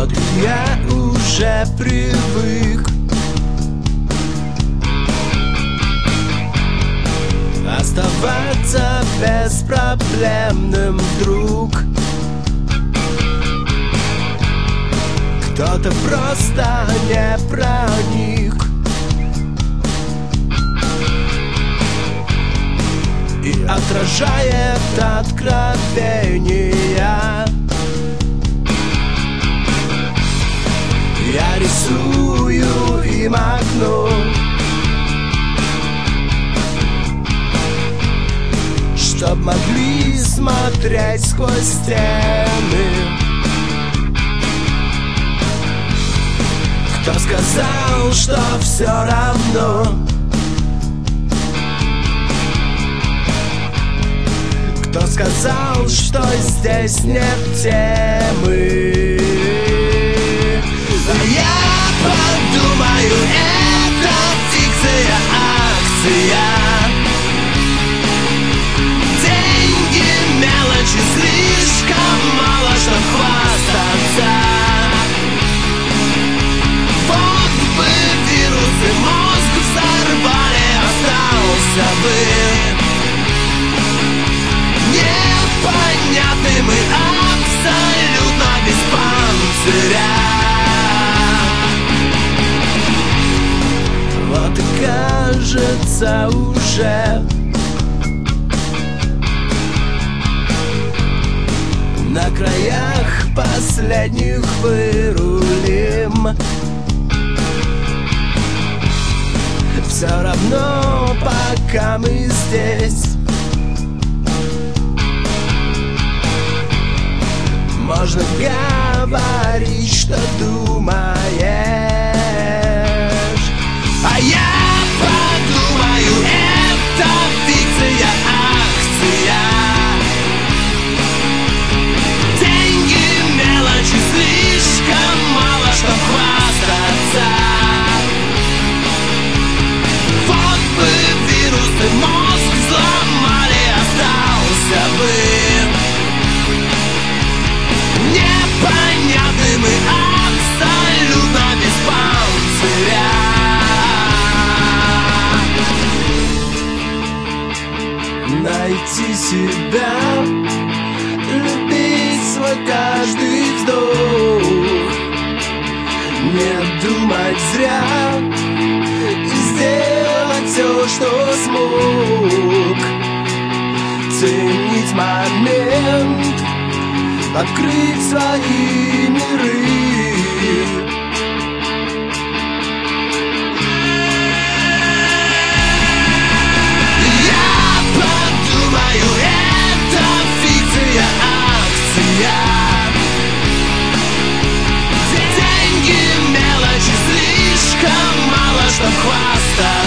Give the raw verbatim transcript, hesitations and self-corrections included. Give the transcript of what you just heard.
Вот я уже привык оставаться беспроблемным вдруг. Кто-то просто не проник и отражает откровения. Я рисую им окно, чтоб могли смотреть сквозь стены. Кто сказал, что все равно? Кто сказал, что здесь нет темы? Я подумаю, это фикция, акция. Деньги, мелочи, слишком мало, чтоб хвастаться. Вот бы вирусы мозг взорвали, остался бы непонятный мы, абсолютно без панциря. Вот и кажется уже на краях последних вырулим. Все равно, пока мы здесь, можно говорить, что думаешь. А я подумаю, это фикция, акция. Деньги, мелочи, слишком мало, чтоб хвастаться. Вот бы вирусы мозг взломали, остался бы непонятный мы, абсолютно без панциря. Найти себя, любить свой каждый вздох, не думать зря и сделать все, что смог. Ценить момент, открыть свои миры. Я подумаю, это фикция, акция. Деньги, мелочи, слишком мало, чтоб хвастаться.